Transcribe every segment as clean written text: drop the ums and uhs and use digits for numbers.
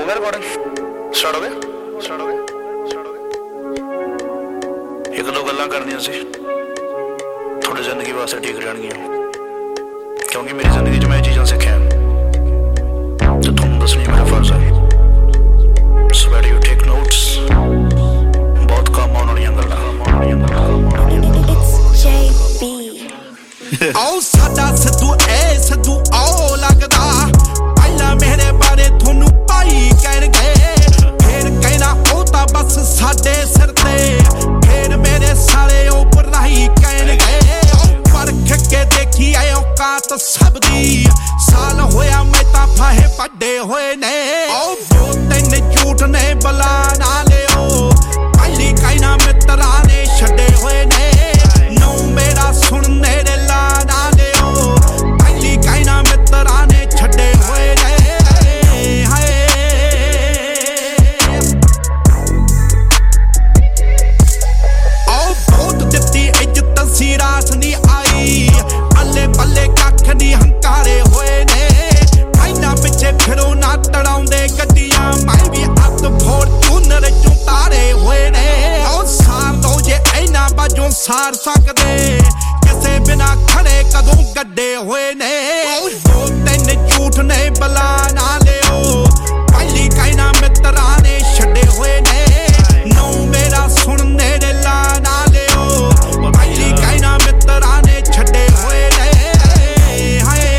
ਗਿਆ recording start ਹੋ ਗਿਆ ਇੱਕ ਦੋ ਗੱਲਾਂ ਕਰਨੀਆਂ ਸੀ ਤੁਹਾਡੀ ਜ਼ਿੰਦਗੀ ਵਾਸਤੇ ਠੀਕ ਰਹਿਣਗੀਆਂ ਕਿਉਂਕਿ ਮੇਰੀ ਜ਼ਿੰਦਗੀ 'ਚ ਮੈਂ ਇਹ ਚੀਜ਼ਾਂ ਸਿੱਖੀਆਂ ਤੇ ਤੁਹਾਨੂੰ ਦੱਸਣੀ ਮੇਰਾ ਫਰਜ਼ ਹੈ so better you take notes ਬਹੁਤ ਕੰਮ ਆਉਣ ਵਾਲੀਆਂ ਗੱਲਾਂ ਆਓ ਸਾਡਾ ਸਿੱਧੂ ਆਓ ਲੱਗਦਾ ਪਹਿਲਾਂ ਮੇਰੇ ਬਾਰੇ ਤੁਹਾਨੂੰ ਭਾਈ ਕਹਿਣਗੇ ਫੇਰ ਕਹਿਣਾ ਉਹ ਤਾਂ ਬਸ ਸਾਡੇ ਸਿਰ ਤੇ ਫੇਰ ਮੇਰੇ ਸਾਲੇ ਉਹ ਪਰਾਈ ਕਹਿਣਗੇ ਪਰਖ ਕੇ ਦੇਖੀ ਐ ਔਕਾਤ ਸਭ ਦੀ ਸਾਲ ਹੋਇਆ ਮੈਂ ਤਾਂ ਫਾਹੇ ਵੱਡੇ ਹੋਏ ਨੇ ਉਹ ਦੋ ਤਿੰਨ ਝੂਠ ਨੇ ਬਲਾ ਨਾ ਲਿਓ ਪਹਿਲੀ ਕਹਿਣਾ ਮਿੱਤਰਾਂ ਨੇ ਛੱਡੇ ਹੋਏ ਨੇ ਨੌ ਮੇਰਾ ਸੁਣਨੇ ਦੇ ਲਾ ਨਾ ਲਿਓ ਪਹਿਲੀ ਕਹਿਣਾ ਮਿੱਤਰਾਂ ਨੇ ਛੱਡੇ ਹੋਏ ਨੇ ਹਾਏ ਆਓ ਬਹੁਤ ਦਿੱਤੀ ਇੱਜ਼ਤ ਸੀ ਰਾਸ ਨਹੀਂ ਆਈ ਪੱਲੇ ਪੱਲੇ ਕੱਖ ਨਹੀਂ ਹੰਕਾਰੇ ਹੋਏ ਨੇ ਇਹਨਾਂ ਪਿੱਛੇ ਫਿਰੋ ਨਾ ਤੜਾਉਂਦੇ ਗੱਡੀਆਂ ਮੈਂ ਵੀ ਹੱਥ ਫੋਰਚੂਨਰ ਚੋਂ ਤਾਰੇ ਹੋਏ ਨੇ ਉਹ ਸਾਰ ਦੋ ਜੇ ਇਹਨਾਂ ਬਾਝੋਂ ਸਾਰ ਸਕਦੇ ਕਿਸੇ ਬਿਨਾ ਖੜੇ ਕਦੋਂ ਗੱਡੇ ਹੋਏ ਨੇ ਉਹ ਦੋ ਤਿੰਨ ਝੂਠ ਨੇ ਬਲਾ ਨਾ ਲਿਓ ਪਹਿਲੀ ਕਹਿਣਾ ਮਿੱਤਰਾਂ ਨੇ ਛੱਡੇ ਹੋਏ ਨੇ ਨੌ ਮੇਰਾ ਸੁਣਨੇ ਦੇ ਲਾ ਨਾ ਲਿਓ ਪਹਿਲੀ ਕਹਿਣਾ ਮਿੱਤਰਾਂ ਨੇ ਛੱਡੇ ਹੋਏ ਨੇ ਹਾਏ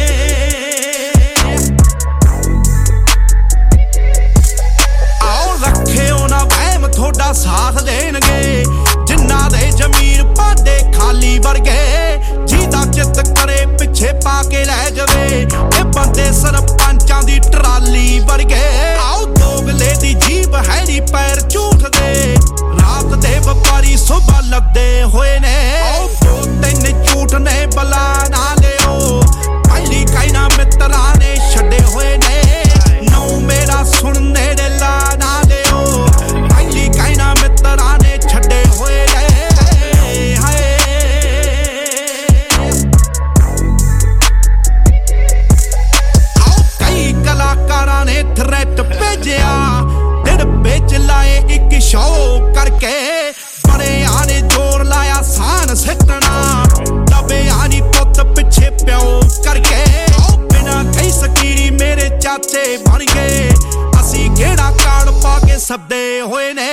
ਆਓ ਰੱਖਿਓ ਨਾ ਵਹਿਮ ਤੁਹਾਡਾ ਸਾਥ ਦੇਣਗੇ ਜਿਨ੍ਹਾਂ ਦੇ ਜ਼ਮੀਰ ਪਾਦੇ ਖਾਲੀ ਵਰਗੇ ਜਿਹਦਾ ਚਿੱਤ ਕਰੇ ਪਿੱਛੇ ਪਾ ਕੇ ਲੈ ਜਾਵੇ ਇਹ ਬੰਦੇ ਸਰਪੰਚਾਂ ਦੀ ਟਰਾਲੀ ਵਰਗੇ ਆਓ ਦੋਗਲੇ ਦੀ ਜੀਭ ਹੈ ਨੀ ਪੈਰ ਝੂਠ ਦੇ ਰਾਤ ਦੇ ਵਪਾਰੀ ਸੁਬਾ ਲੱਗਦੇ ਹੋਏ ਨੇ ਆਓ ਦੋ ਤਿੰਨ ਝੂਠ ਨੇ ਬਲਾ ਨਾ ਲਿਓ ਪਹਿਲੀ ਕਹਿਣਾ ਮਿੱਤਰਾਂ ਨੇ ਛੱਡੇ ਹੋਏ ਨੇ ਨੌ ਮੇਰਾ ਸੁਣਨੇ ਦੇ ਲਾ ਨਾ ਲਿਓ ਪਹਿਲੀ ਕਹਿਣਾ ਮਿੱਤਰਾਂ ਨੇ ਛੱਡੇ ਹੋਏ ਨੇ ਹਾਏ ਆਓ ਕਈ ਕਲਾਕਾਰਾਂ ਨੇ ਥ੍ਰੈਟ ਭੇਜਿਆ ਦਿਨ ਵਿੱਚ ਲਾਏ ਇੱਕ ਸ਼ੋਅ ਕਰਕੇ ਬੜਿਆਂ ਨੇ ਜ਼ੋਰ ਲਾਇਆ ਸਾਨ ਸਿੱਟਣਾ ਦਬਿਆ ਨੀ ਪੁੱਤ ਪਿੱਛੇ ਪਿਓ ਕਰਕੇ ਉਹ ਬਿਨਾ ਕਈ ਸਕੀਰੀ ਮੇਰੇ ਚਾਚੇ ਬਣ ਗਏ ਅਸੀਂ ਕਿਹੜਾ ਕਾਰਡ ਪਾ ਕੇ ਸੱਦੇ ਹੋਏ ਨੇ